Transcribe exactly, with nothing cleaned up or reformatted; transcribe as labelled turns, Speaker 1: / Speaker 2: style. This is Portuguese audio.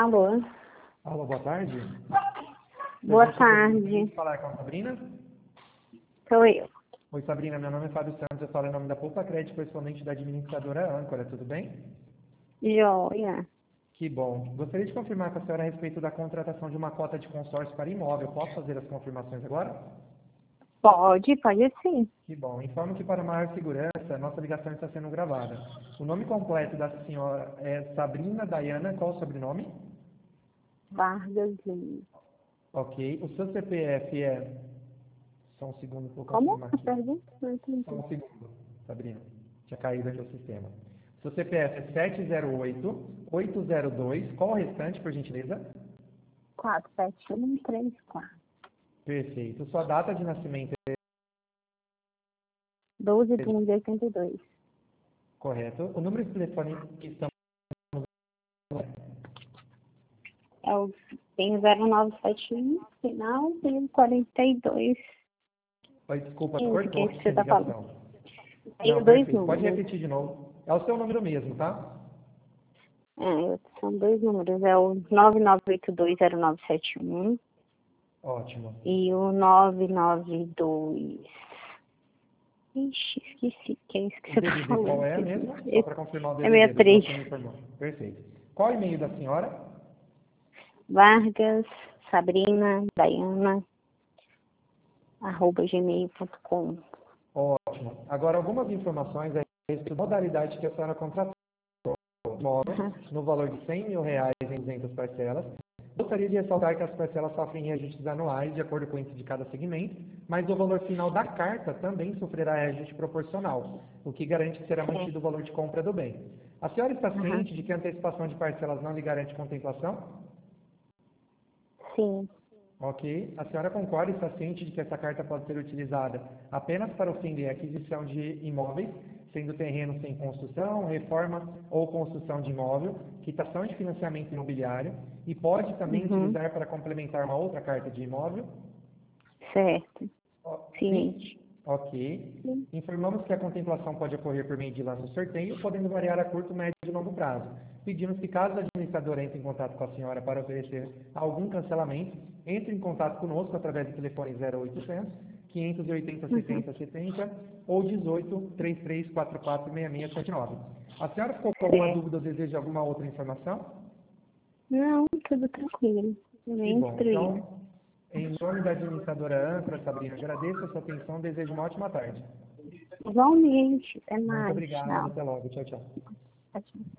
Speaker 1: Alô?
Speaker 2: Alô, boa tarde.
Speaker 1: Boa
Speaker 2: Prazer,
Speaker 1: tarde.
Speaker 2: Vamos falar com a Sabrina?
Speaker 1: Sou eu.
Speaker 2: Oi, Sabrina, meu nome é Fábio Santos, eu falo em nome da Poupa Crédito, correspondente da administradora Âncora, tudo bem?
Speaker 1: Joia.
Speaker 2: Que bom. Gostaria de confirmar com a senhora a respeito da contratação de uma cota de consórcio para imóvel. Posso fazer as confirmações agora?
Speaker 1: Pode, pode sim.
Speaker 2: Que bom. Informo que para maior segurança, nossa ligação está sendo gravada. O nome completo da senhora é Sabrina Dayana, qual o sobrenome?
Speaker 1: Vargas Lima.
Speaker 2: Ok. O seu C P F é... Só um segundo para eu
Speaker 1: Como?
Speaker 2: confirmar
Speaker 1: A
Speaker 2: aqui.
Speaker 1: pergunta? Não entendi.
Speaker 2: Só um segundo, Sabrina. Tinha caído aqui o sistema. Seu C P F é sete zero oito, oito zero dois. Qual o restante, por gentileza?
Speaker 1: quatro sete um três quatro.
Speaker 2: Perfeito. Sua data de nascimento é
Speaker 1: doze de um de oitenta e dois.
Speaker 2: correto. O número de telefone que estamos...
Speaker 1: É o tem zero nove sete um, final e quarenta e dois.
Speaker 2: Oi, desculpa,
Speaker 1: Esse que é
Speaker 2: cortou
Speaker 1: esse que
Speaker 2: aqui
Speaker 1: você
Speaker 2: a
Speaker 1: está falando.
Speaker 2: ligação.
Speaker 1: Tenho
Speaker 2: Não,
Speaker 1: dois
Speaker 2: perfeito. Pode
Speaker 1: números.
Speaker 2: repetir de novo. É o seu número mesmo, tá?
Speaker 1: É, são dois números. É o nove nove oito dois zero nove sete um
Speaker 2: Ótimo.
Speaker 1: e o nove nove dois. Ixi, esqueci. Que é isso que
Speaker 2: O
Speaker 1: você está
Speaker 2: D D D qual
Speaker 1: falando?
Speaker 2: é mesmo? Só para confirmar o
Speaker 1: É
Speaker 2: D D D do que
Speaker 1: sessenta e três.
Speaker 2: você me informou. Perfeito. Qual o e-mail da senhora?
Speaker 1: Vargas, Sabrina, Dayana, arroba gmail ponto com.
Speaker 2: Ótimo. Agora, algumas informações a respeito da modalidade que a senhora contratou. Imóvel,
Speaker 1: Uhum.
Speaker 2: no valor de cem mil reais em duzentas parcelas. Gostaria de ressaltar que as parcelas sofrem reajustes anuais de acordo com o índice de cada segmento, mas o valor final da carta também sofrerá reajuste proporcional, o que garante que será
Speaker 1: Sim.
Speaker 2: mantido o valor de compra do bem. A senhora está
Speaker 1: Uhum.
Speaker 2: ciente de que a antecipação de parcelas não lhe garante contemplação?
Speaker 1: Sim.
Speaker 2: Ok. A senhora concorda e está ciente de que essa carta pode ser utilizada apenas para o fim de aquisição de imóveis, sendo terreno sem construção, reforma ou construção de imóvel, quitação de financiamento imobiliário, e pode também
Speaker 1: Uhum.
Speaker 2: utilizar para complementar uma outra carta de imóvel?
Speaker 1: Certo.
Speaker 2: Ó, sim?
Speaker 1: Ciente.
Speaker 2: Ok.
Speaker 1: Sim.
Speaker 2: Informamos que a contemplação pode ocorrer por meio de lance sorteio, podendo variar a curto, médio e longo prazo. Pedimos que, caso a administradora entre em contato com a senhora para oferecer algum cancelamento, entre em contato conosco através do telefone zero oitocentos, quinhentos e oitenta,
Speaker 1: Uhum.
Speaker 2: setenta, setenta ou dezoito, trinta e três, quarenta e quatro, sessenta e seis, setenta e nove. A senhora ficou com alguma
Speaker 1: Certo.
Speaker 2: dúvida ou deseja alguma outra informação?
Speaker 1: Não, tudo tranquilo.
Speaker 2: Que
Speaker 1: Nem
Speaker 2: bom.
Speaker 1: instruído.
Speaker 2: Então, em nome da administradora Âncora, Sabrina, agradeço a sua atenção e desejo uma ótima tarde.
Speaker 1: Igualmente. Até
Speaker 2: Muito
Speaker 1: mais.
Speaker 2: obrigado.
Speaker 1: Tchau.
Speaker 2: Até logo. Tchau, tchau.
Speaker 1: Tchau.